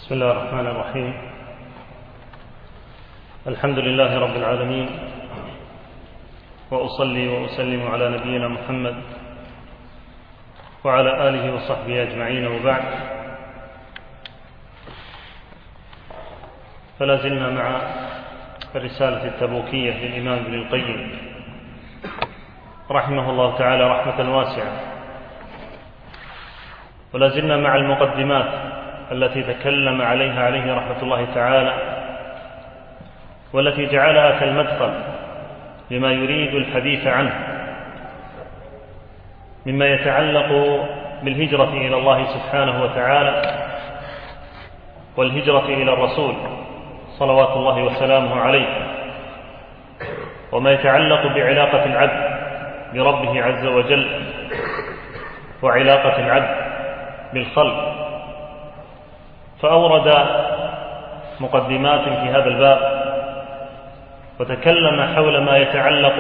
بسم الله الرحمن الرحيم. الحمد لله رب العالمين، وأصلي وأسلم على نبينا محمد وعلى آله وصحبه أجمعين، وبعد. فلا زلنا مع الرسالة التبوكية للإمام ابن القيم رحمه الله تعالى رحمة واسعة، ولا زلنا مع المقدمات التي تكلم عليه رحمة الله تعالى، والتي جعلها كالمدخل لما يريد الحديث عنه مما يتعلق بالهجرة إلى الله سبحانه وتعالى والهجرة إلى الرسول صلوات الله وسلامه عليه، وما يتعلق بعلاقة العبد بربه عز وجل وعلاقة العبد بالخلق. فأورد مقدمات في هذا الباب، وتكلم حول ما يتعلق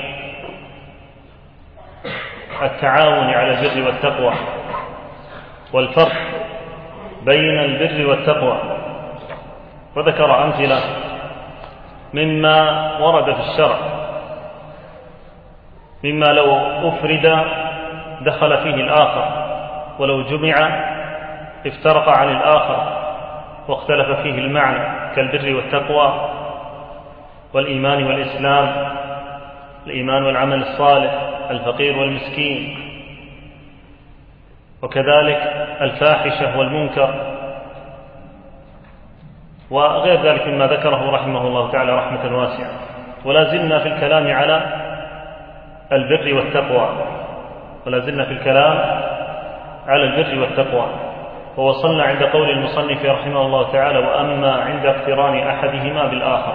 بالتعاون على البر والتقوى والفرق بين البر والتقوى، وذكر أمثلة مما ورد في الشرع، مما لو أفرد دخل فيه الآخر، ولو جمع افترق عن الآخر واختلف فيه المعنى، كالبر والتقوى والإيمان والإسلام، الإيمان والعمل الصالح، الفقير والمسكين، وكذلك الفاحشة والمنكر، وغير ذلك مما ذكره رحمه الله تعالى رحمة واسعة. ولا زلنا في الكلام على البر والتقوى، ولا زلنا في الكلام على البر والتقوى، ووصلنا عند قول المصنف رحمه الله تعالى: وأما عند اقتران أحدهما بالآخر.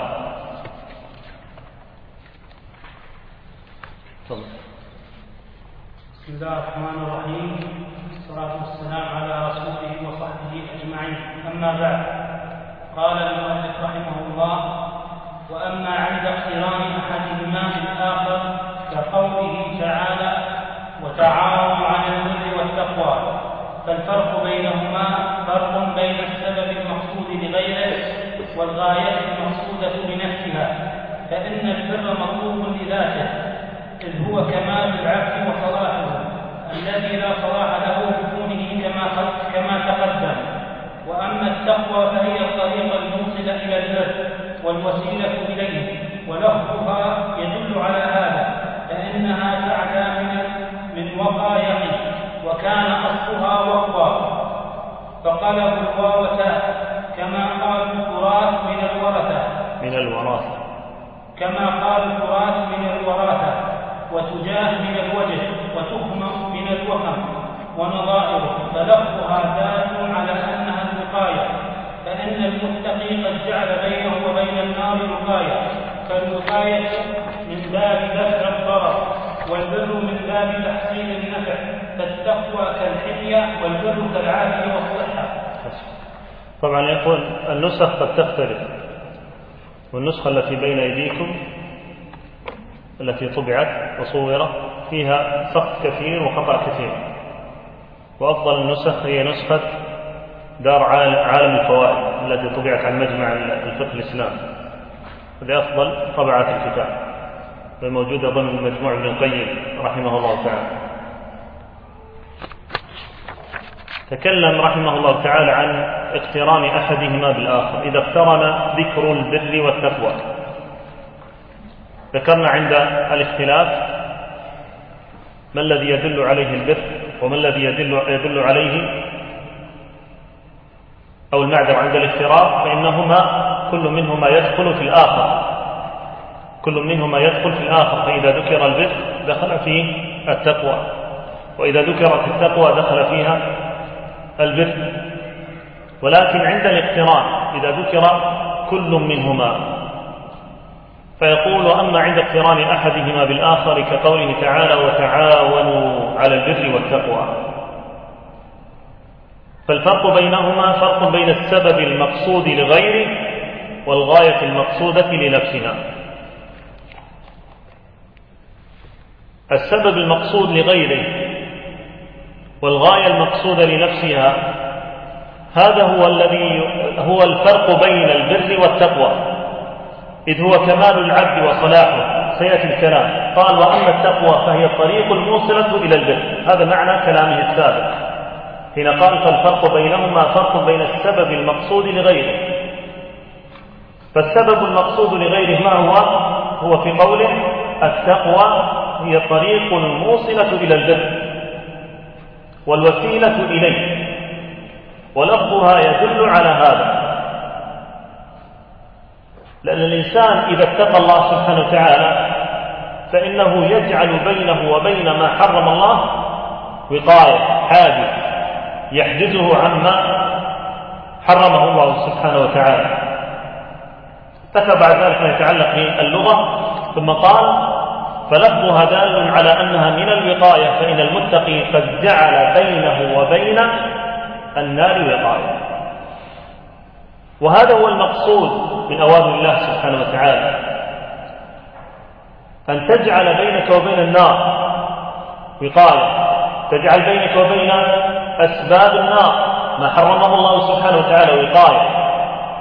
بسم الله الرحمن الرحيم، والصلاة والسلام على رسوله وصحبه أجمعين، أما بعد. قال المؤلف رحمه الله: وأما عند اقتران أحدهما بالآخر كقوله تعالى: وتعاونوا على البر والتقوى، فالفرق بينهما فرق بين السبب المقصود لغيره والغاية المقصودة لنفسها، فإن البر مطلوب لذاته، إذ هو كمال العبد وصلاحه الذي لا صلاح له بدونه كما تقدم. وأما التقوى فهي الطريق الموصل إلى البر والوسيلة إليه، ولفظها يدل على هذا، فإنها تعدى من وقى يقي، وكان أصلها وقوى، فقلب الواو تاء، كما قال التراث من الوراثة، وتجاه من الوجه، وتخمم من الوهم ونظائره، فلفظها دال على أنها الوقاية، فإن المتقي قد جعل بينه وبين النار وقاية، فالوقاية من باب دفع الضرر، والبر من باب تحصيل النفع، فالتقوى كالحمية والبر كالعافية والصحة. طبعا يقول النسخ قد تختلف، والنسخة التي بين أيديكم التي طبعت وصورت فيها سقط كثير وخطأ كثير، وأفضل النسخ هي نسخة دار عالم الفوائد التي طبعت عن مجمع الفقه الإسلامي، هذه أفضل طبعات الكتاب، الموجودة ضمن مجموع ابن القيم رحمه الله تعالى. تكلم رحمه الله تعالى عن اقتران أحدهما بالآخر، إذا اقترن ذكر البر والتقوى. ذكرنا عند الاختلاف ما الذي يدل عليه البر وما الذي يدل عليه، أو المعذر عند الافتراق، فإنهما كل منهما يدخل في الآخر، فإذا ذكر البر دخل فيه التقوى، وإذا ذكرت التقوى دخل فيها البر. ولكن عند الاقتران إذا ذكر كل منهما، فيقول: أما عند اقتران أحدهما بالآخر كقوله تعالى: وتعاونوا على البر والتقوى، فالفرق بينهما فرق بين السبب المقصود لغيره والغاية المقصودة لنفسها. السبب المقصود لغيره والغاية المقصودة لنفسها، هذا هو الفرق بين البر والتقوى، إذ هو كمال العبد وصلاحه، سيأتي الكلام. قال: وأما التقوى فهي الطريق الموصلة إلى البر. هذا معنى كلامه السابق حين قال: فالفرق بينهما فرق بين السبب المقصود لغيره. فالسبب المقصود لغيره ما هو في قوله: التقوى هي الطريق الموصلة إلى البر والوسيلة إليه، ولفظها يدل على هذا. لأن الإنسان إذا اتقى الله سبحانه وتعالى فإنه يجعل بينه وبين ما حرم الله وقاية، حاجز يحجزه عما حرمه الله سبحانه وتعالى. ذكر بعد ذلك ما يتعلق باللغة، ثم قال: فلفظها دال على أنها من الوقاية، فإن المتقي قد جعل بينه وبين النار وقاية. وهذا هو المقصود من أوامر الله سبحانه وتعالى، أن تجعل بينك وبين النار وقاية، تجعل بينك وبين أسباب النار ما حرمه الله سبحانه وتعالى وقاية.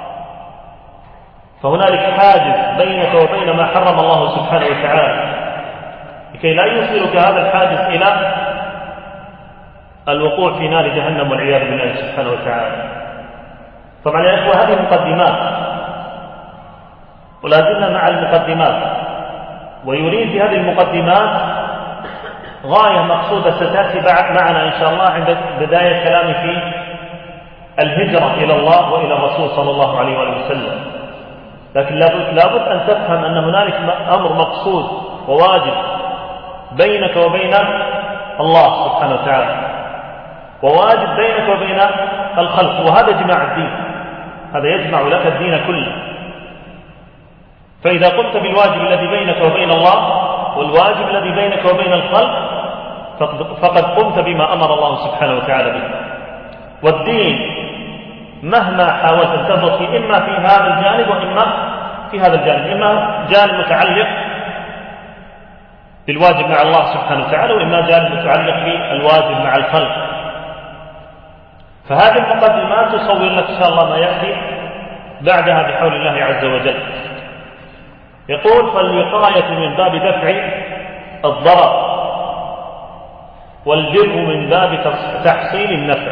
فهنالك حاجز بينك وبين ما حرم الله سبحانه وتعالى لكي لا يوصلك هذا الحاجز إلى الوقوع في نار جهنم والعياذ بالله سبحانه وتعالى. طبعا يا إخوة هذه مقدمات، ولا زلنا مع المقدمات، ويريد بهذه المقدمات غاية مقصودة ستأتي معنا إن شاء الله عند بداية كلامي في الهجرة إلى الله وإلى الرسول صلى الله عليه وسلم. لكن لابد أن تفهم أن هنالك أمر مقصود وواجب بينك وبين الله سبحانه وتعالى، وواجب بينك وبين الخلق، وهذا جماع الدين، هذا يجمع لك الدين كله. فإذا قمت بالواجب الذي بينك وبين الله والواجب الذي بينك وبين الخلق فقد قمت بما أمر الله سبحانه وتعالى به. والدين مهما حاولت أن تضبط فيه، إما في هذا الجانب وإما في هذا الجانب، إما جانب متعلق بالواجب مع الله سبحانه وتعالى، وإما جانب متعلق بالواجب مع الخلق. فهذه المقدمات تصور لك إن شاء الله ما يأتي بعدها بحول الله عز وجل. يقول: فالوقاية من باب دفع الضرر، والبر من باب تحصيل النفع.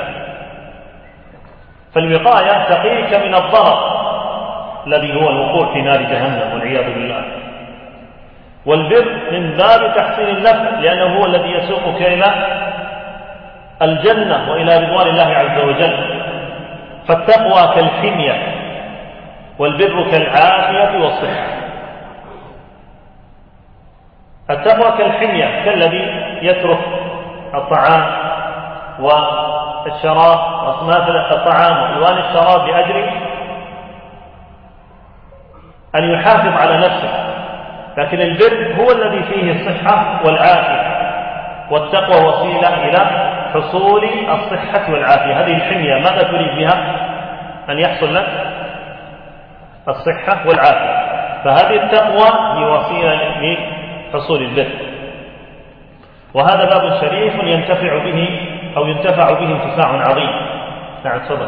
فالوقاية تقيك من الضرر الذي هو الوقوع في نار جهنم والعياذ بالله، والبر من باب تحصيل النفع لأنه هو الذي يسوقك إلى الجنة وإلى رضوان الله عز وجل. فالتقوى كالحمية والبر كالعافية والصحة. التقوى كالحمية، كالذي يترك الطعام والشراب، مثلا الطعام وألوان الشراب لأجل أن يحافظ على نفسه. لكن البر هو الذي فيه الصحة والعافية، والتقوى وسيلة إلى حصول الصحة والعافية. هذه الحمية ماذا تريد بها؟ أن يحصل لك الصحة والعافية. فهذه التقوى هي وسيلة لحصول البر. وهذا باب شريف ينتفع به أو ينتفع به انتفاع عظيم. نعم تفضل.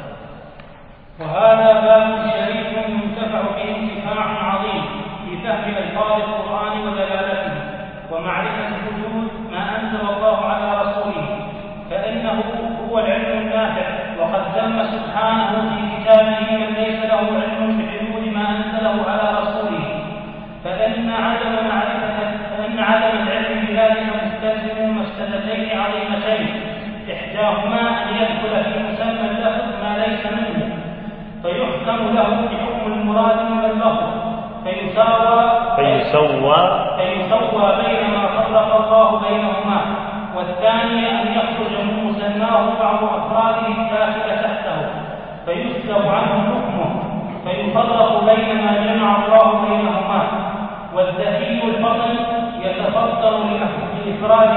وهذا باب شريف ينتفع به انتفاع عظيم في فهم ألفاظ القرآن ودلالته ومعرفة حدود ما أنزل الله على رسوله، فإنه هو العلم النافع. وقد ذم سبحانه في كتابه من ليس له علم بحدود ما أنزله على رسوله، فإن عدم العلم بذلك مستلزم مفسدتين عظيمتين: إحداهما أن يدخل في مسمى اللفظ ما ليس منه فيحكم له بحكم المراد من اللفظ فيسوى بين ما فرق الله بينهما، والثاني أن يخرج من مسماه بعض أفراده الداخل تحته فيسلب عنه حكمه فيفرق بين ما جمع الله بينهما. والذكي الفضل يتفضل لأفراد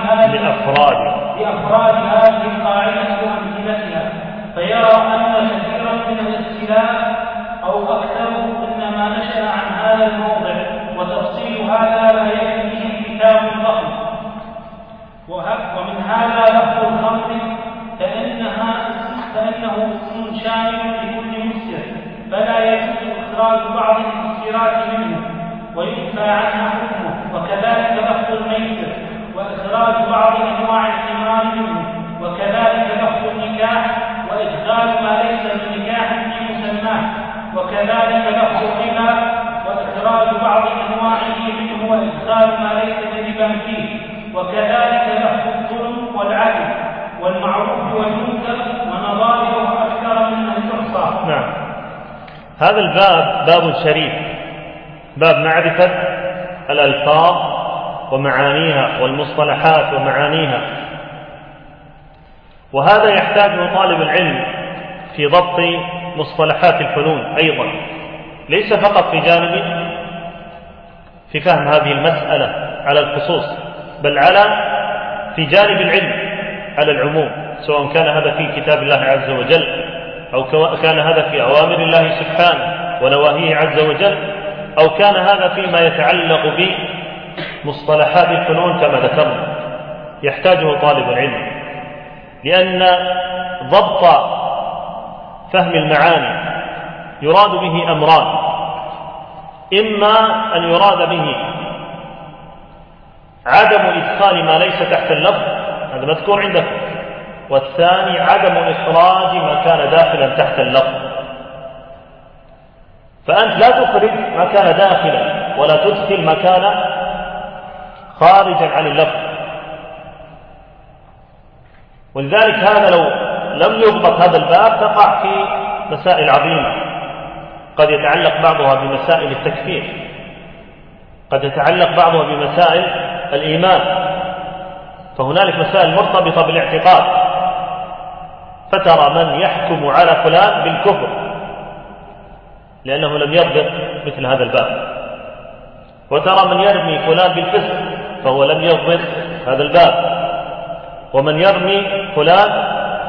هذه القاعدة وأمثلتها، فيرى أن كثيرا من الاختلاف أو أكثره إنما نشأ عن هذا الموضع، وتفصيل هذا لا يكفي به كتاب ضخم. ومن هذا لفظ الخمر فإنها فإنه اسم شامل لكل مسكر، فلا يجوز إخراج بعض المسكرات منه وينفى عنها حكمه، وكذلك لفظ الميسر وإخراج بعض أنواع الثمار منه، وكذلك لفظ النكاح وإدخال ما ليس بنكاح في مسماه، وكذلك لفظ الربا وإخراج بعض أنواعه منه وإدخال ما ليس بربا فيه، وكذلك لفظ الظلم والعدل والمعروف والمنكر ونظائره أكثر من أن تحصى. نعم. هذا الباب باب شريف، باب معرفة الألفاظ ومعانيها والمصطلحات ومعانيها، وهذا يحتاج طالب العلم في ضبط مصطلحات الفنون أيضا، ليس فقط في جانب في فهم هذه المسألة على الخصوص، بل في جانب العلم على العموم، سواء كان هذا في كتاب الله عز وجل أو كان هذا في أوامر الله سبحانه ونواهيه عز وجل، أو كان هذا فيما يتعلق بمصطلحات الفنون كما ذكرنا، يحتاجه طالب العلم، لأن ضبط فهم المعاني يراد به أمران: إما أن يراد به عدم إدخال ما ليس تحت اللفظ، هذا مذكور عندكم، والثاني عدم إخراج ما كان داخلا تحت اللفظ. فأنت لا تخرج ما كان داخلا ولا تدخل ما كان خارجا عن اللفظ، ولذلك هذا لو لم يضبط هذا الباب تقع في مسائل عظيمة، قد يتعلق بعضها بمسائل التكفير، قد يتعلق بعضها بمسائل الإيمان، فهنالك مسائل مرتبطة بالاعتقاد، فترى من يحكم على فلان بالكفر لأنه لم يضبط مثل هذا الباب، وترى من يرمي فلان بالفسق فهو لم يضبط هذا الباب، ومن يرمي فلان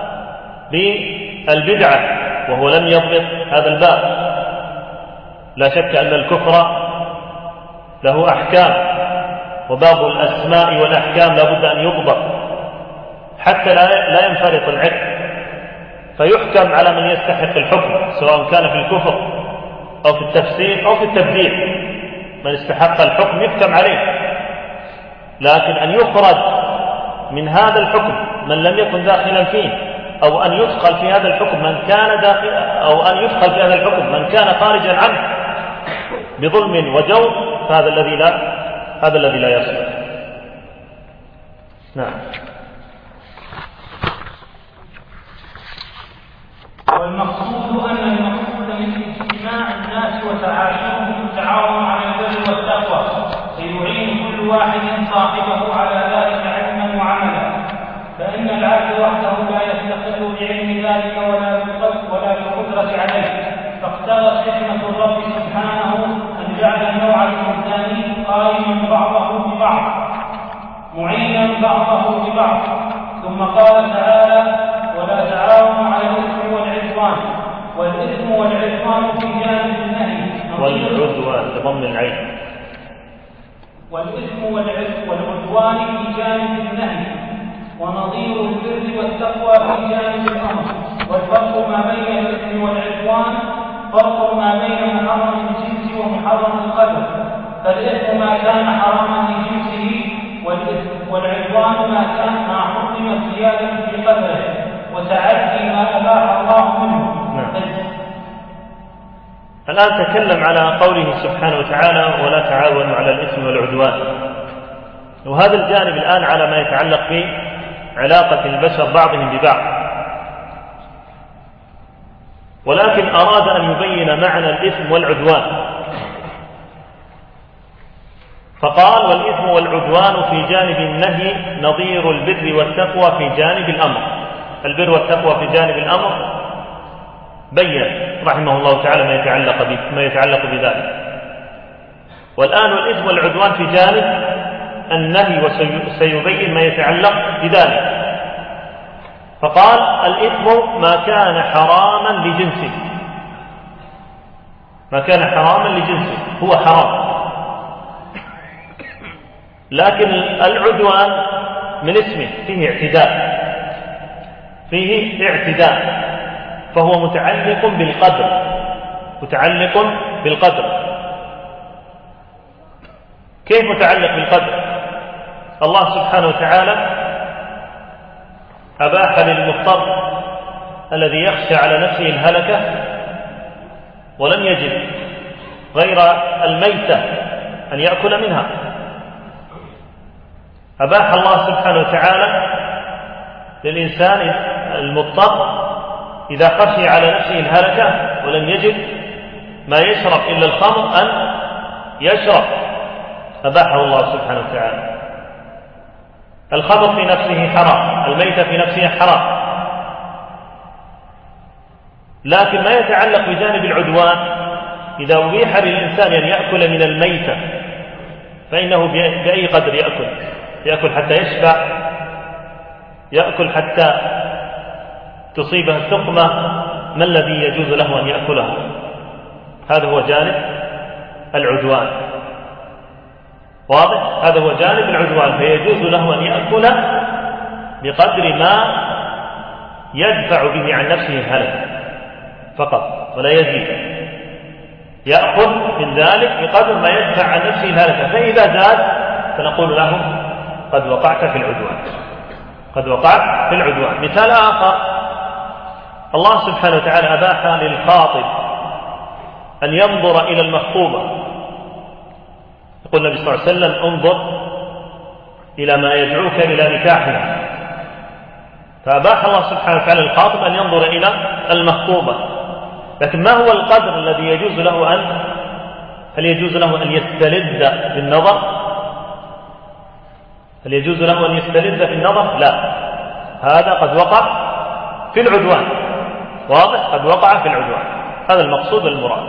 بالبدعة وهو لم يضبط هذا الباب. لا شك أن الكفر له أحكام، وباب الأسماء والأحكام لا بد أن يضبط حتى لا ينفرط العقل، فيحكم على من يستحق الحكم، سواء كان في الكفر أو في التفسير أو في التبديع، من استحق الحكم يحكم عليه، لكن أن يخرج من هذا الحكم من لم يكن داخلا فيه، أو أن يدخل في هذا الحكم من كان داخلا، أو أن يدخل في هذا الحكم من كان خارجا عنه بظلم وجور، فهذا الذي لا يصلح. نعم. والمقصود أن المقصود من اجتماع الناس وتعاشرهم التعاون على البر والتقوى، فيعين كل واحد صاحبه على ذلك علما وعملا، فإن العبد وحده لا يستقل بعلم ذلك ولا بالقدرة عليه، فاقتضت حكمة الرب سبحانه أن جعل النوع الإنساني قائما بعضه ببعض معينا بعضه ببعض، ثم قال تعالى: ولا تعاونوا على الإثم والعدوان، والإثم والعدوان في جانب النهي والعدوان بضم العين، والإثم والعدوان في جانب النهي، ونظير البر والتقوى في جانب الأمر. والفرق ما بين الإثم والعدوان فرق ما بين محرم الجنس ومحرم القدر، فالإثم ما كان حراما لجنسه، والعدوان ما حرم زيادة في قدره وتعدي ما أباح الله منه. الآن تكلم على قوله سبحانه وتعالى: ولا تعاونوا على الإثم والعدوان، وهذا الجانب الآن على ما يتعلق بعلاقة البشر بعضهم ببعض، ولكن أراد أن يبين معنى الإثم والعدوان، فقال: والإثم والعدوان في جانب النهي نظير البر والتقوى في جانب الأمر. البر والتقوى في جانب الأمر بين رحمه الله تعالى ما يتعلق بذلك، والآن الإثم والعدوان في جانب النهي، وسيبين ما يتعلق بذلك. فقال: الإثم ما كان حراما لجنسه، ما كان حراما لجنسه هو حرام، لكن العدوان من اسمه فيه اعتداء، فهو متعلق بالقدر، متعلق بالقدر. كيف متعلق بالقدر؟ الله سبحانه وتعالى أباح للمضطر الذي يخشى على نفسه الهلكة ولم يجد غير الميتة أن يأكل منها. أباح الله سبحانه وتعالى للإنسان المضطر إذا خشي على نفسه الهلكة ولم يجد ما يشرب إلا الخمر أن يشرب، أباحه الله سبحانه وتعالى. الخمر في نفسه حرام، الميتة في نفسها حرام، لكن ما يتعلق بجانب العدوان إذا أبيح للإنسان أن يأكل من الميتة فإنه بأي قدر يأكل حتى يشبع، يأكل حتى تصيبه الثقمة، ما الذي يجوز له أن يأكله؟ هذا هو جانب العدوان، واضح؟ هذا هو جانب العدوان، فيجوز له أن يأكل بقدر ما يدفع به عن نفسه الهلك فقط ولا يزيد، يأخذ من ذلك بقدر ما يدفع عن نفسه الهلكة، فإذا زاد فنقول له قد وقعت في العدوان، قد وقعت في العدوان. مثال آخر، الله سبحانه وتعالى أباح للخاطب أن ينظر إلى المخطوبة، يقول النبي صلى الله عليه وسلم انظر إلى ما يدعوك إلى نكاحها، فأباح الله سبحانه وتعالى للخاطب أن ينظر إلى المخطوبة، لكن ما هو القدر الذي يجوز له هل يجوز له أن يستلذ بالنظر؟ هل يجوز له أن يستلذ بالنظر؟ لا، هذا قد وقع في العدوان، واضح؟ قد وقع في العدوان، هذا المقصود المراد.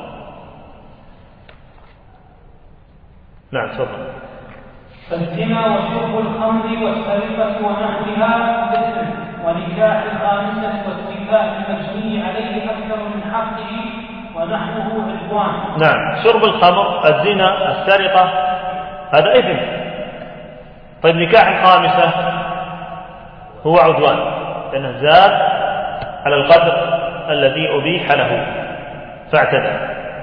نعم تفضل. فالزنا وشرب الخمر والسرقة ونحوها إثم، ونكاح الخامسة واتفاق المجني عليه أكثر من حقه ونحوه عدوان. نعم، شرب الخمر، الزنا، السرقة، هذا إثم. طيب نكاح الخامسة هو عدوان لأنه زاد على القدر الذي أبيح له فاعتدى.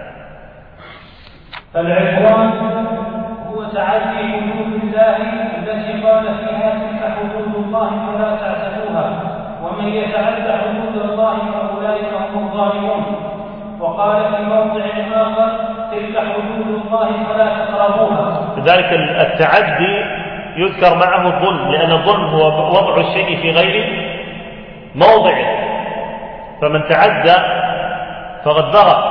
فالعدوان هو تعدي حدود الله التي قال فيها تلك حدود الله فلا تعتدوها، ومن يتعدى حدود الله فأولئك هم الظالمون. وقال في موضع آخر تلك حدود الله فلا تقربوها. لذلك التعدي يذكر معه الظلم، لأن الظلم هو وضع الشيء في غير موضعه، فمن تعدى فقد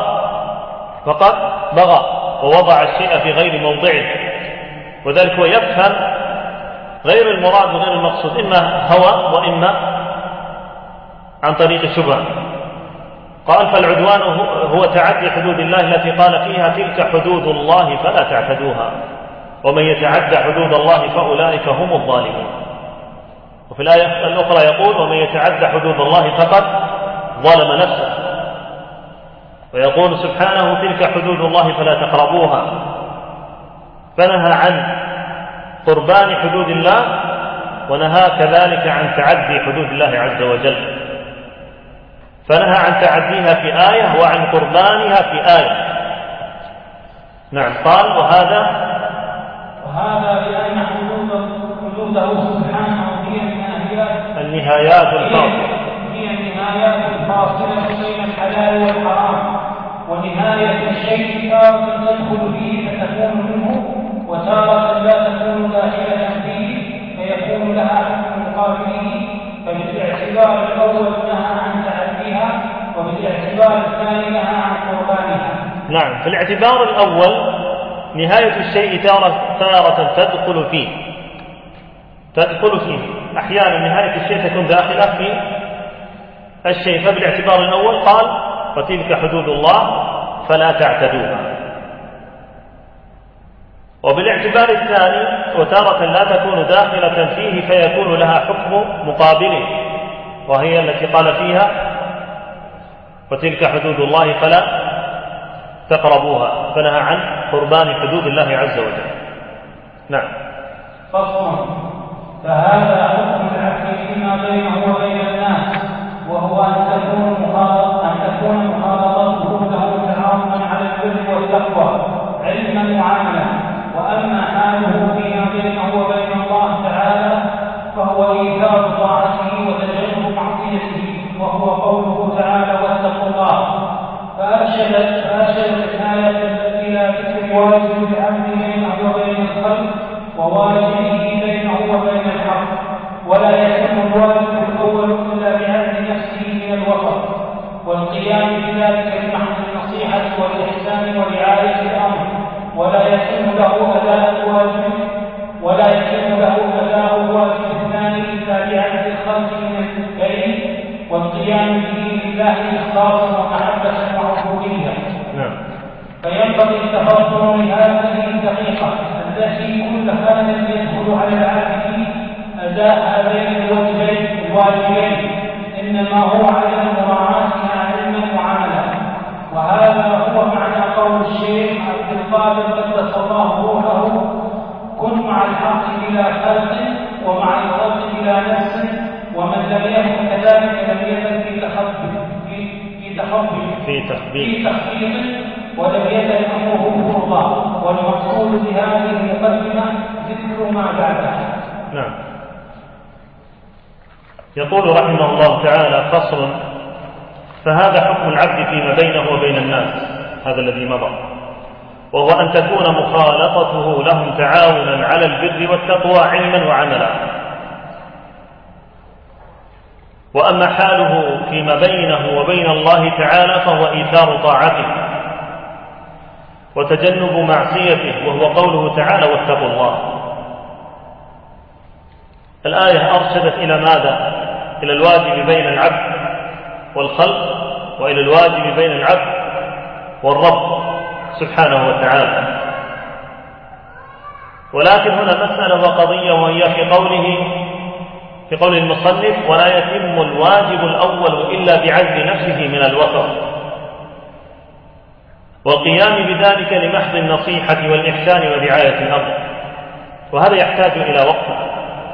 بغى ووضع الشيء في غير موضعه، وذلك هو يفهم غير المراد وغير المقصود، إما هوى وإما عن طريق الشبهة. قال فالعدوان هو تعدي حدود الله التي قال فيها تلك حدود الله فلا تعتدوها، ومن يتعدى حدود الله فأولئك هم الظالمون. وفي الآية الأخرى يقول ومن يتعدى حدود الله فقد ظلم نفسه، ويقول سبحانه تلك حدود الله فلا تقربوها، فنهى عن قربان حدود الله ونهى كذلك عن تعدي حدود الله عز وجل، فنهى عن تعديها في آية وعن قربانها في آية. نعم، قال وهذا بأن حدوده سبحانه هي النهايات الفاصلة، هي النهايات الفاصلة بين الحلال والحرام، ونهاية الشيء تارة تدخل فيه فتكون منه، وتارة لا تكون داخلة فيه فيكون لها حكم مقابله. فبالاعتبار الأول نهى عن تعديها، وبالاعتبار الثاني نهى عن قربانها. نعم، في الاعتبار الأول نهاية الشيء تارة تدخل فيه، أحيانا نهاية الشيء تكون داخلة في الشيء، فبالاعتبار الأول قال وتلك حدود الله فلا تعتدوها. وبالاعتبار الثاني وتارة لا تكون داخلة فيه فيكون لها حكم مقابله، وهي التي قال فيها وتلك حدود الله فلا تقربوها، فنهى عن قربان حدود الله عز وجل. نعم. فصل. فهذا حكم العدل فيما بينه وبين الناس، وهو أن تكون ولا يتم الواجب الأول إلا بعزل نفسه من الوطن والقيام بذلك بمحض النصيحة والإحسان ورعاية الأمر، ولا يتم له أداء الواجب الثاني إلا بعزل الخلق من الكريم والقيام به لله إخلاصا ومحبة وعبودية. فينبغي التفطن لهذه الدقيقة التي كل هذا يدخل على العابد أداء هذين الواجبين إنما هو على مراعاتها علما وعملا. وهذا هو معنى قول الشيخ عبد القادر قدس الله روحه: كن مع الحق بلا خلق ومع الخلق بلا نفس، ومن لم يكن كذلك لم يزل في تخبيط ولم يزل امره فرضا. والمقصود بهذه المقدمه ذكر ما بعدها. نعم. يقول رحمه الله تعالى: فصل: فهذا حكم العبد فيما بينه وبين الناس، هذا الذي مضى، وهو أن تكون مخالطته لهم تعاونا على البر والتقوى علما وعملا. وأما حاله فيما بينه وبين الله تعالى فهو إيثار طاعته وتجنب معصيته، وهو قوله تعالى: واتقوا الله. الآية أرشدت إلى ماذا؟ إلى الواجب بين العبد والخلق، وإلى الواجب بين العبد والرب سبحانه وتعالى. ولكن هنا مسألة وقضية، وهي في قول المصنف: ولا يتم الواجب الأول إلا بعزل نفسه من الوسط والقيام بذلك لمحض النصيحة والإحسان ورعاية الأمر. وهذا يحتاج إلى وقت.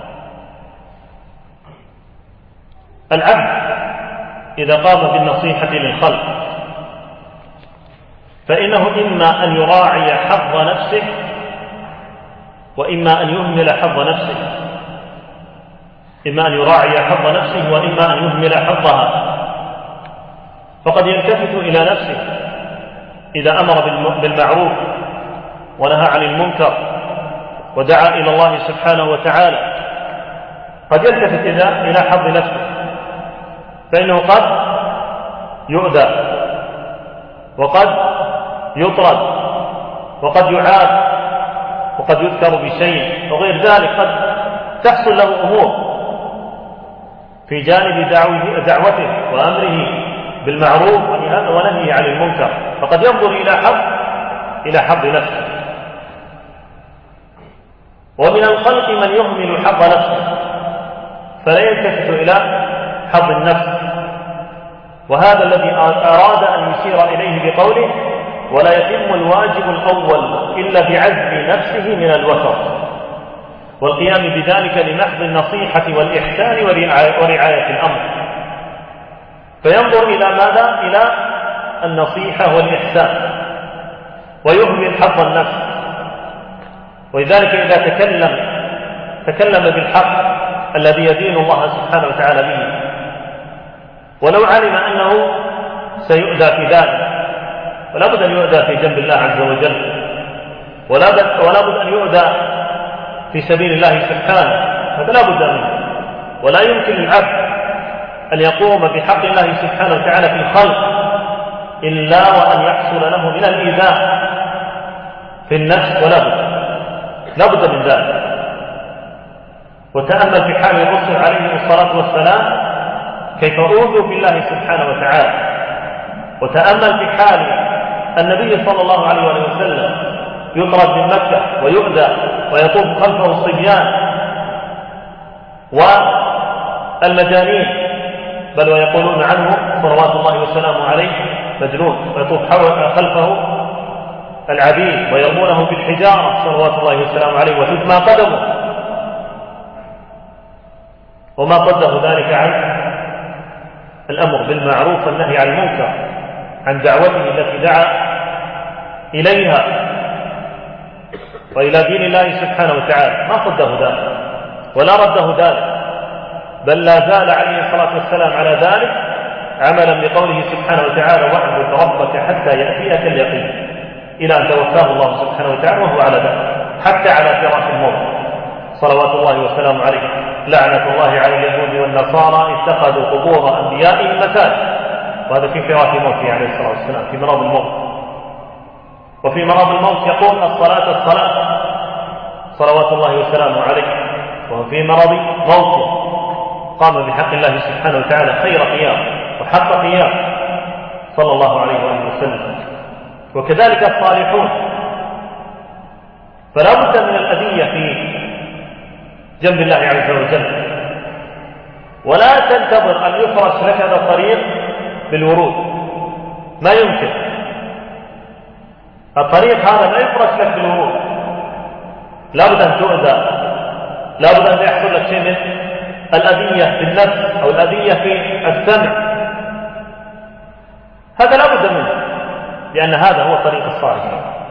العبد إذا قام بالنصيحة للخلق فإنه إما أن يراعي حظ نفسه وإما أن يهمل حظ نفسه، إما أن يراعي حظ نفسه وإما أن يهمل حظها. فقد يلتفت إلى نفسه إذا أمر بالمعروف ونهى عن المنكر ودعا إلى الله سبحانه وتعالى، قد يلتفت إلى حظ نفسه، فإنه قد يؤذى وقد يطرد وقد يعاد وقد يذكر بشيء وغير ذلك. قد تحصل له أمور في جانب دعوته وأمره بالمعروف ونهيه عن المنكر، فقد ينظر إلى حظ نفسه. ومن الخلق من يهمل حظ نفسه فلا يلتفت إلى حظ النفس، وهذا الذي أراد أن يشير إليه بقوله: ولا يتم الواجب الأول إلا بعزل نفسه من الوسط والقيام بذلك لمحض النصيحة والإحسان ورعاية الأمر. فينظر إلى ماذا؟ إلى النصيحة والإحسان ويهمل حظ النفس. ولذلك إذا تكلم بالحق الذي يدين الله سبحانه وتعالى به، ولو علم أنه سيؤذى في ذلك، ولا بد أن يؤذى في جنب الله عز وجل، ولا بد أن يؤذى في سبيل الله سبحانه، هذا لا بد منه. ولا يمكن للعبد أن يقوم بحق الله سبحانه وتعالى في الخلق إلا وأن يحصل له من الإيذاء في النفس، لا بد من ذلك. وتأمل في حال الرسل عليهم الصلاة والسلام كيف أوذوا في الله سبحانه وتعالى، وتأمل في حال النبي صلى الله عليه وسلم يطرد من مكة ويؤذى ويطوف خلفه الصبيان والمجانين، بل ويقولون عنه صلوات الله وسلامه عليه مجنون، ويطوف خلفه العبيد ويرمونه بالحجارة صلوات الله وسلامه عليه وتدمى قدمه، وما صده ذلك عن الأمر بالمعروف والنهي عن المنكر، عن دعوته التي دعا إليها وإلى دين الله سبحانه وتعالى، ما صده ذلك ولا رده ذلك، بل لا زال عليه الصلاة والسلام على ذلك عملا بقوله سبحانه وتعالى: واعبد ربك حتى يأتيك اليقين، إلى أن توفاه الله سبحانه وتعالى وهو على ذلك، حتى على فراش الموت صلوات الله وسلامه عليه. لعنة الله على اليهود والنصارى اتخذوا قبور أنبيائهم مساجد. وهذا في فراش موته عليه الصلاة والسلام في مرض الموت. وفي مرض الموت يقول الصلاة صلوات الله وسلامه عليه، وفي مرض موته قام بحق الله سبحانه وتعالى خير قيام وحق قيام صلى الله عليه وآله وسلم. وكذلك الصالحون، فلا بد من الأذية في جنب الله عز وجل، ولا تنتظر أن يفرش لك هذا الطريق بالورود، ما يمكن. الطريق هذا لا يفرش لك بالورود، لا بد أن تؤذى، لا بد أن يحصل لك شيء من الأذية بالنفس أو الأذية في السمع، هذا لا بد منه، لأن هذا هو طريق الصالح.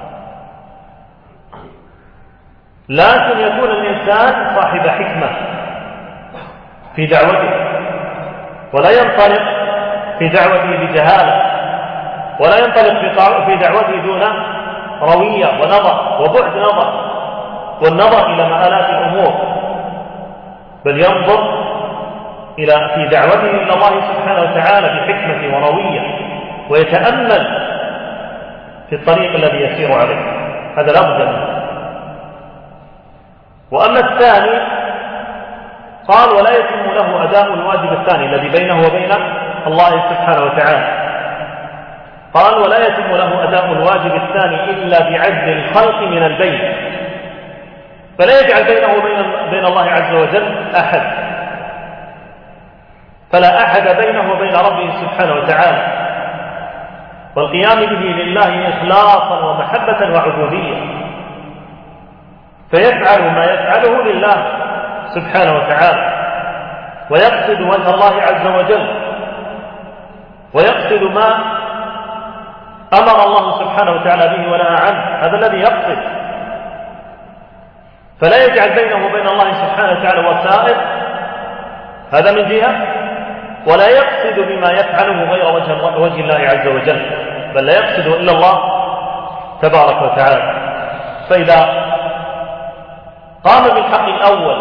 لكن يكون الإنسان صاحب حكمة في دعوته، ولا ينطلق في دعوته بجهالة، ولا ينطلق في دعوته دون روية ونظر وبعد نظر والنظر إلى مآلات الأمور، بل ينظر في دعوته إلى الله سبحانه وتعالى بحكمة وروية، ويتأمل في الطريق الذي يسير عليه، هذا لا بد منه. وأما الثاني قال ولا يتم له أداء الواجب الثاني الذي بينه وبين الله سبحانه وتعالى. قال ولا يتم له أداء الواجب الثاني إلا بعزل الخلق من البين، فلا يجعل بينه وبين الله عز وجل أحد، فلا أحد بينه وبين ربه سبحانه وتعالى، والقيام به لله إخلاصا ومحبة وعبودية، فيفعل ما يفعله لله سبحانه وتعالى، ويقصد وجه الله عز وجل، ويقصد ما أمر الله سبحانه وتعالى به ونهى عنه، هذا الذي يقصد، فلا يجعل بينه وبين الله سبحانه وتعالى وسائط، هذا من جهة، ولا يقصد بما يفعله غير وجه الله عز وجل، بل لا يقصد إلا الله تبارك وتعالى. فإذا قام بالحق الأول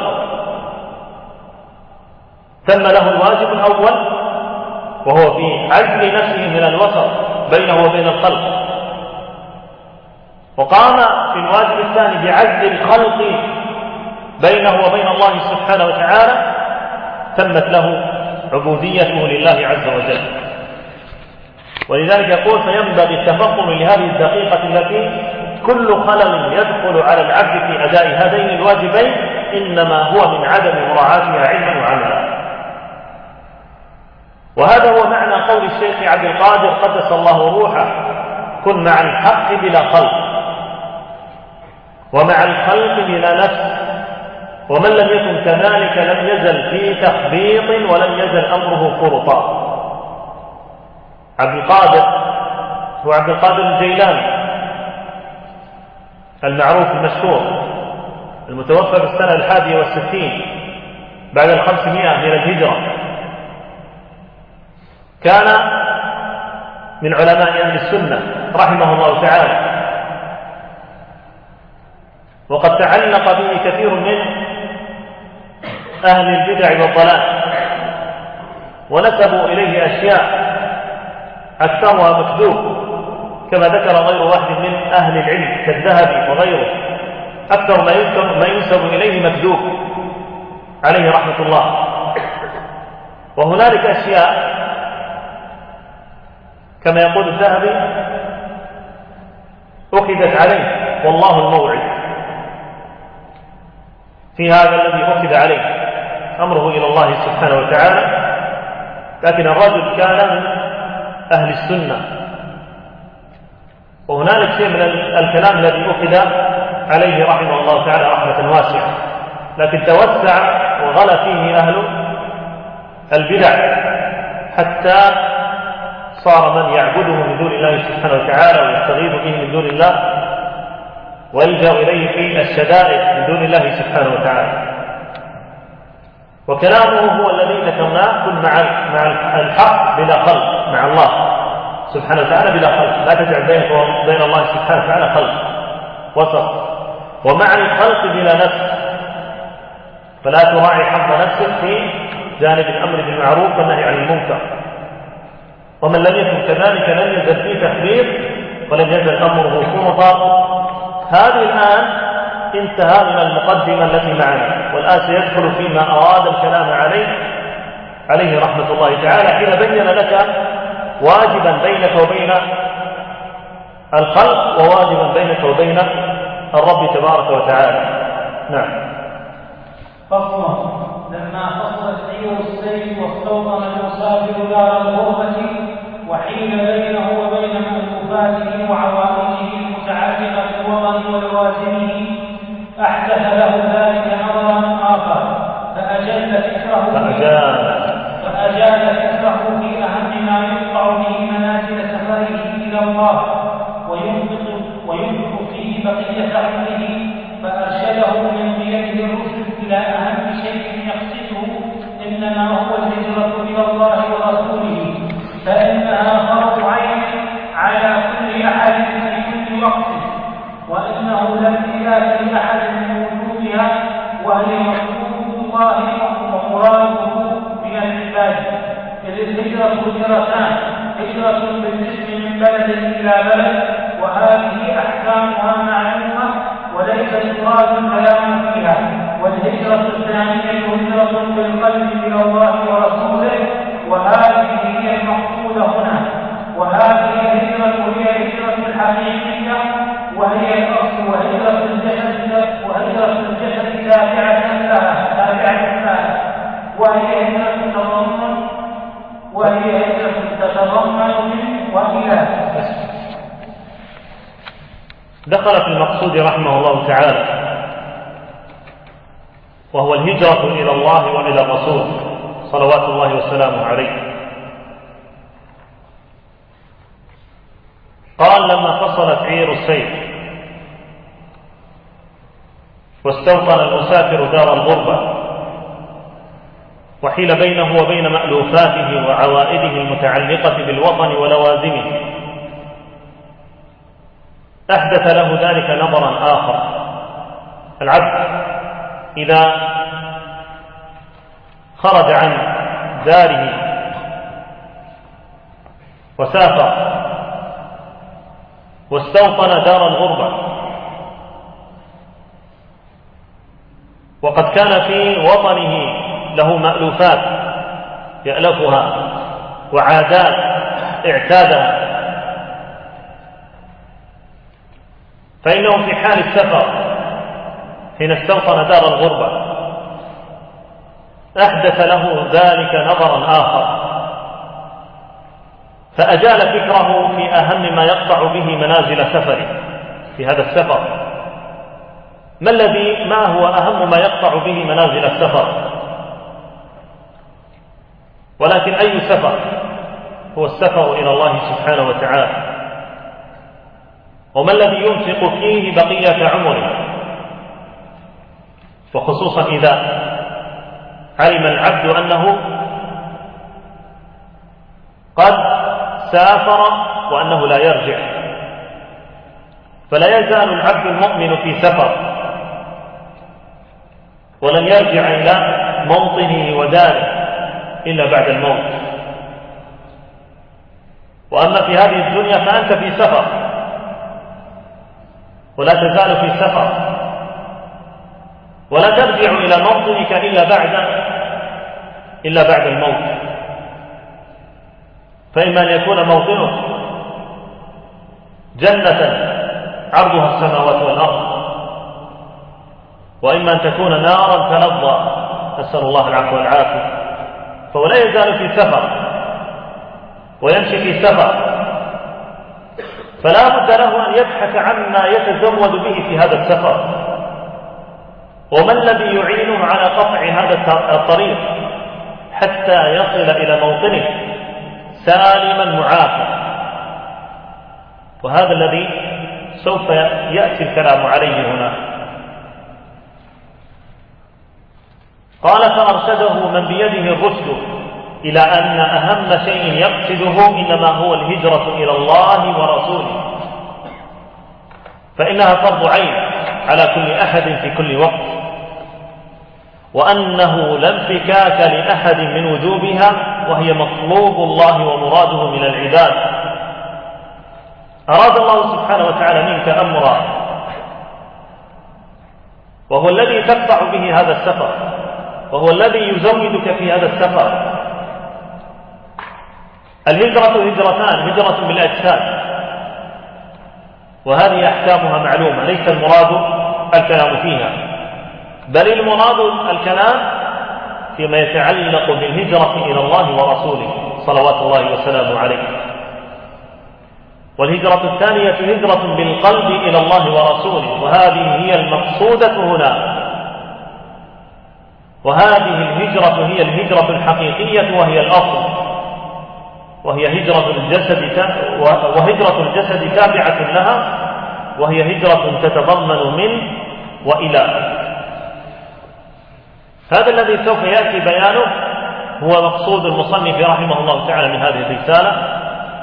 تم له الواجب الأول، وهو في عزل نفسه من الوسط بينه وبين الخلق، وقام في الواجب الثاني بعزل الخلق بينه وبين الله سبحانه وتعالى، تمت له عبوديته لله عز وجل. ولذلك يقول فينبغي التفطن لهذه الدقيقة التي كل خلل يدخل على العبد في أداء هذين الواجبين إنما هو من عدم مراعاتها علما وعملا. وهذا هو معنى قول الشيخ عبد القادر قدس الله روحه كن مع الحق بلا خلق، ومع الخلق بلا نفس، ومن لم يكن كذلك لم يزل في تخبيط ولم يزل أمره فرطا. عبد القادر هو عبد القادر الجيلاني المعروف المشهور، المتوفى في السنة 61 بعد 500 من الهجرة، كان من علماء أهل السنة رحمه الله تعالى، وقد تعلق به كثير من أهل البدع والضلال، ونسبوا إليه أشياء أكثرها مكذوب، كما ذكر غير واحد من أهل العلم كالذهبي وغيره، أكثر ما ينسب إليه مكذوب عليه رحمة الله. وهنالك أشياء كما يقول الذهبي أخذت عليه والله الموعد، في هذا الذي أخذ عليه أمره إلى الله سبحانه وتعالى، لكن الرجل كان من أهل السنة. وهنالك شيء من الكلام الذي أخذ عليه رحمه الله تعالى رحمة واسعة، لكن توسع وغلى فيه أهل البدع حتى صار من يعبده من دون الله سبحانه وتعالى ويستغيث به من دون الله ويلجأ إليه في الشدائد من دون الله سبحانه وتعالى. وكلامه هو الذي ذكرناه كن مع الحق بلا خلق، مع الله سبحانه وتعالى بلا خلق، لا تجعل بين الله سبحانه وتعالى خلق وسط، ومع الخلق بلا نفس، فلا تراعي حظ نفسك في جانب الأمر بالمعروف والنهي عن المنكر. ومن لم يكن كذلك لم يزل فيه تحذير ولم يزل أمره فرطا. هذه الآن انتهى من المقدمة التي معنا، والآن سيدخل فيما أراد الكلام عليه رحمة الله تعالى، حين بين لك واجبا بينك وبين الخلق وواجبا بينك وبين الرب تبارك وتعالى. نعم. فصل. لما فصلت عير السيف واستوطن المسافر دار الغربة وحيل بينه وبين مألوفاته وعوائله المتعلقة بالوطن ولوازمه، أحدث له ذلك نظرا آخر فأجال فكره في أهم ما يقطع به منازل سفره إلى الله وينفق فيه بقية عمره، فأرشده من بيده الرشد إلى أهم شيء يقصده، إنما هو الهجرة إلى الله ورسوله، فإنها فرض عين على كل أحد في كل وقت، وإنه لا امتلاك لأحد من وجودها، وهي مطلوب الله ومراده من العباد. إذ الهجرة هجرتان: هجرة بالجسم من بلد إلى بلد، وهذه أحكامها معلومة وليس إفراد كلام فيها، والهجرة الثانية هجرة بالقلب إلى الله ورسوله، وهذه هي المقصودة هنا. وهذه الهجرة هي الهجرة الحقيقية، وهي الأصل، وهجرة الجسد تابعة لها، وهي هجرة تتضمن من وإلى. دخل في المقصود رحمه الله تعالى، وهو الهجرة إلى الله وإلى الرسول صلوات الله وسلامه عليه. قال: لما فصلت عير السيف واستوطن المسافر دار الغربة وحيل بينه وبين مألوفاته وعوائده المتعلقة بالوطن ولوازمه، أحدث له ذلك نظرا آخر. العبد إذا خرج عن داره وسافر واستوطن دار الغربة، وقد كان في وطنه له مألوفات يألفها وعادات اعتادها، فإنه في حال السفر حين استوطن دار الغربة أحدث له ذلك نظرا آخر، فأجال فكره في أهم ما يقطع به منازل سفره في هذا السفر. ما هو أهم ما يقطع به منازل السفر؟ ولكن أي سفر؟ هو السفر إلى الله سبحانه وتعالى. وما الذي ينفق فيه بقية عمره؟ وخصوصا إذا علم العبد أنه قد سافر وأنه لا يرجع، فلا يزال العبد المؤمن في سفر ولن يرجع إلى موطنه وداره إلا بعد الموت. وأما في هذه الدنيا فأنت في سفر ولا تزال في سفر، ولا ترجع إلى موطنك إلا بعد الموت. فإما أن يكون موطنك جنة عرضها السماوات والأرض، وإما أن تكون نارا تلظى، نسأل الله العفو والعافية. فهو لا يزال في سفر ويمشي في سفر، فلا بد له أن يبحث عما يتزود به في هذا السفر، وما الذي يعينه على قطع هذا الطريق حتى يصل إلى موطنه سالما معافى. وهذا الذي سوف يأتي الكلام عليه هنا. قال: فأرشده من بيده الرشد إلى أن أهم شيء يقصده إنما هو الهجرة إلى الله ورسوله، فإنها فرض عين على كل أحد في كل وقت، وأنه لا انفكاك لأحد من وجوبها، وهي مطلوب الله ومراده من العباد. أراد الله سبحانه وتعالى منك أمرا، وهو الذي تقطع به هذا السفر، وهو الذي يزودك في هذا السفر. الهجرة هجرتان: هجرة بالأجساد، وهذه أحكامها معلومة، ليس المراد الكلام فيها، بل المراد الكلام فيما يتعلق بالهجرة إلى الله ورسوله صلوات الله وسلامه عليه. والهجرة الثانية هجرة بالقلب إلى الله ورسوله، وهذه هي المقصودة هنا. وهذه الهجرة هي الهجرة الحقيقية، وهي الأصل، وهي هجرة الجسد تابعة لها، وهي هجرة تتضمن من وإلى. هذا الذي سوف يأتي بيانه هو مقصود المصنف رحمه الله تعالى من هذه الرسالة،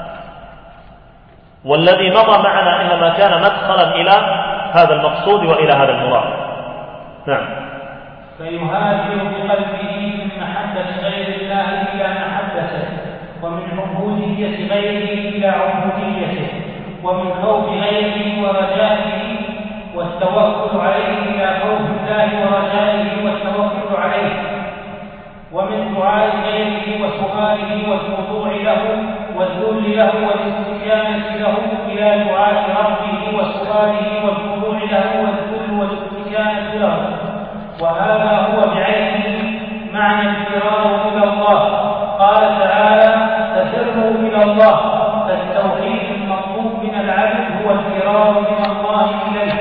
والذي مضى معنا إنما كان مدخلا إلى هذا المقصود وإلى هذا المراد. نعم. فيهاجر بقلبه من محبة غير الله إلى محبته، ومن عبودية غيره إلى عبوديته، ومن خوف غيره ورجائه والتوكل عليه إلى خوف الله ورجائه والتوكل عليه، ومن دعاء غيره وسؤاله والخضوع له والذل له والاستكانة له إلى دعاء ربه وسؤاله والخضوع له والذل والاستكانة له. وهذا هو بعينه معنى الفرار إلى الله. قال تعالى: ففروا إلى الله. فالتوحيد المطلوب من العبد هو الفرار من الله إليه.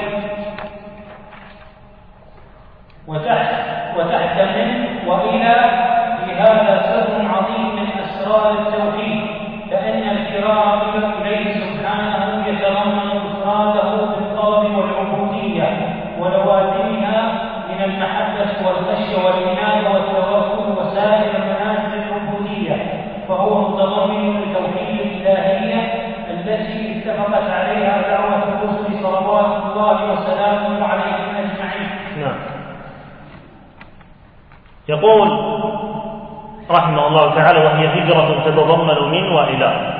وتحت منه وإلى في هذا سر عظيم من أسرار التوحيد، لأن الفرار إليه سبحانه يتضمن إفراده بالطلب والعبودية ولوازمها من المحبة والخشية والإنابة والتوكل وسائر منازل العبودية، فهو متضمن لتوحيد الإلهية التي اتفقت عليها دعوة الرسل صلوات الله وسلامه عليهم أجمعين. نعم. يقول رحمه الله تعالى: وهي هجرة تتضمن من وإلى.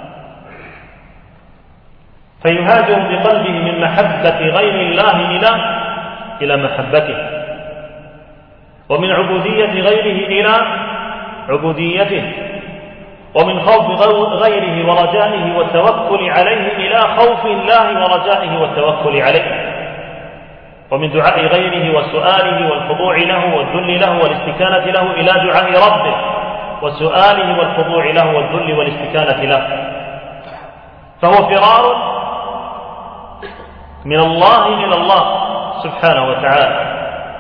فيهاجر بقلبه من محبة غير الله إلى محبته، ومن عبودية غيره إلى عبوديته، ومن خوف غيره ورجائه والتوكل عليه إلى خوف الله ورجائه والتوكل عليه، ومن دعاء غيره وسؤاله والخضوع له والذل له والاستكانة له إلى دعاء ربه وسؤاله والخضوع له والذل والاستكانة له. فهو فرار من الله إلى الله سبحانه وتعالى،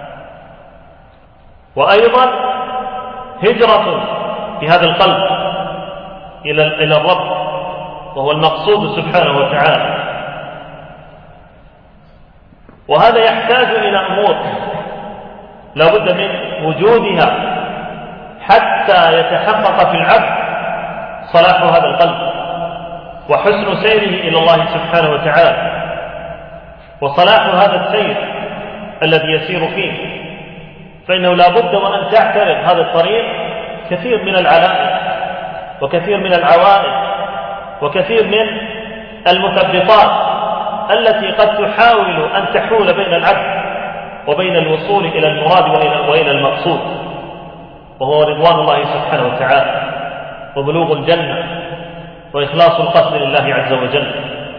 وأيضا هجرة في هذا القلب إلى الرب، وهو المقصود سبحانه وتعالى. وهذا يحتاج إلى أمور لا بد من وجودها حتى يتحقق في العبد صلاح هذا القلب وحسن سيره إلى الله سبحانه وتعالى، وصلاح هذا السير الذي يسير فيه. فإنه لا بد وأن تعترض هذا الطريق كثير من العلائق وكثير من العوائق وكثير من المثبطات التي قد تحاول أن تحول بين العبد وبين الوصول إلى المراد وإلى المقصود، وهو رضوان الله سبحانه وتعالى وبلوغ الجنة وإخلاص القصد لله عز وجل.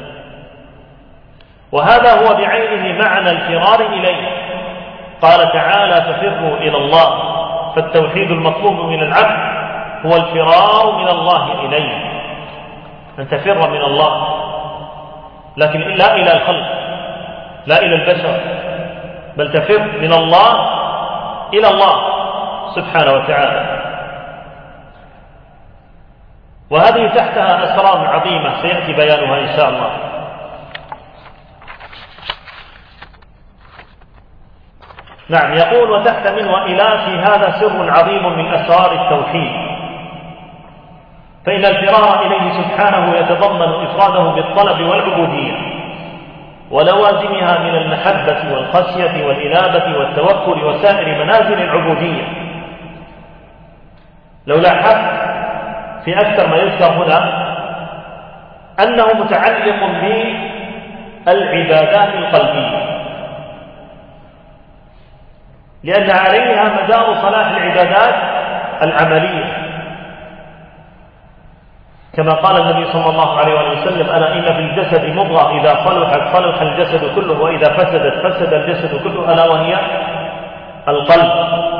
وهذا هو بعينه معنى الفرار إليه. قال تعالى: ففروا إلى الله. فالتوحيد المطلوب من العبد هو الفرار من الله إليه، أن تفر من الله، لكن لا إلى الخلق، لا إلى البشر، بل تفر من الله إلى الله سبحانه وتعالى. وهذه تحتها أسرار عظيمة سيأتي بيانها إن شاء الله. نعم. يقول: وتحت من وإلى في هذا سر عظيم من أسرار التوحيد، فإن الفرار إليه سبحانه يتضمن إفراده بالطلب والعبودية، ولوازمها من المحبة والخشية والإنابة والتوكل وسائر منازل العبودية. لو لاحظت في أكثر ما يذكر هنا أنه متعلق بالعبادات القلبية، لأن عليها مدار صلاح العبادات العملية، كما قال النبي صلى الله عليه وسلم: ألا إن في الجسد مضغة إذا صلحت صلح الجسد كله وإذا فسدت فسد الجسد كله، ألا وهي القلب.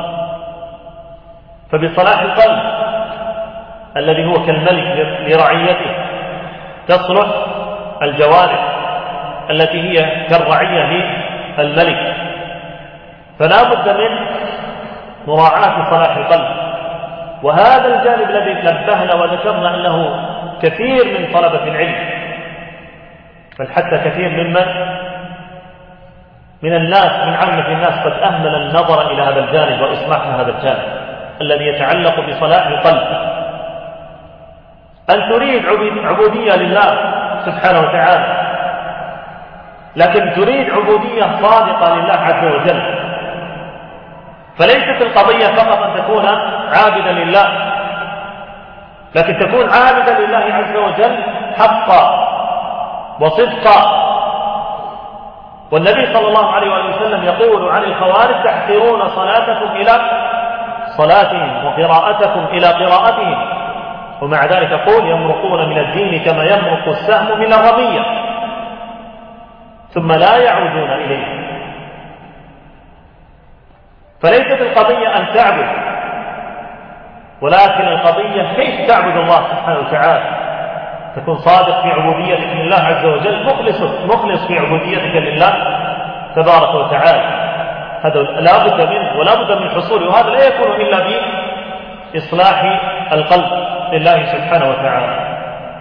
فبصلاح القلب الذي هو كالملك لرعيته تصلح الجوارح التي هي كالرعية للملك. فلا بد من مراعاة صلاح القلب. وهذا الجانب الذي نبهنا وذكرنا أنه كثير من طلبة العلم، بل حتى كثير من الناس، من عامة الناس، قد أهمل النظر إلى هذا الجانب وإصلاح هذا الجانب الذي يتعلق بصلاح القلب. أن تريد عبودية لله سبحانه وتعالى، لكن تريد عبودية صادقة لله عز وجل، فليست القضية فقط أن تكون عابدا لله، لكن تكون عابدا لله عز وجل حقا وصدقا. والنبي صلى الله عليه وسلم يقول عن الخوارج: تحقرون صلاتكم إلى صلاتهم وقراءتكم إلى قراءتهم، ومع ذلك يقول: يمرقون من الدين كما يمرق السهم من الرمية ثم لا يعودون إليه. فليست القضية أن تعبد، ولكن القضية كيف تعبد الله سبحانه وتعالى، تكون صادق في عبوديتك لله عز وجل، مخلص في عبوديتك لله تبارك وتعالى. هذا لا بد منه ولا بد من حصوله، وهذا لا يكون إلا بإصلاح القلب لله سبحانه وتعالى.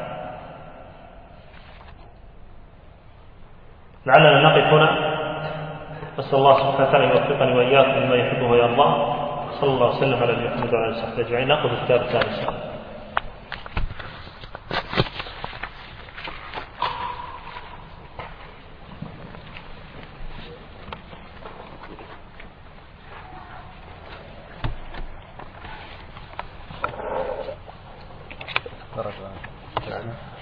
لعلنا نقف هنا. أسأل الله سبحانه وتعالى يوفقني وإياكم لما يحبه ويرضاه. صلى الله وسلم على نبينا محمد وعلى آله وصحبه أجمعين. نأخذ الكتاب الثالث. درجة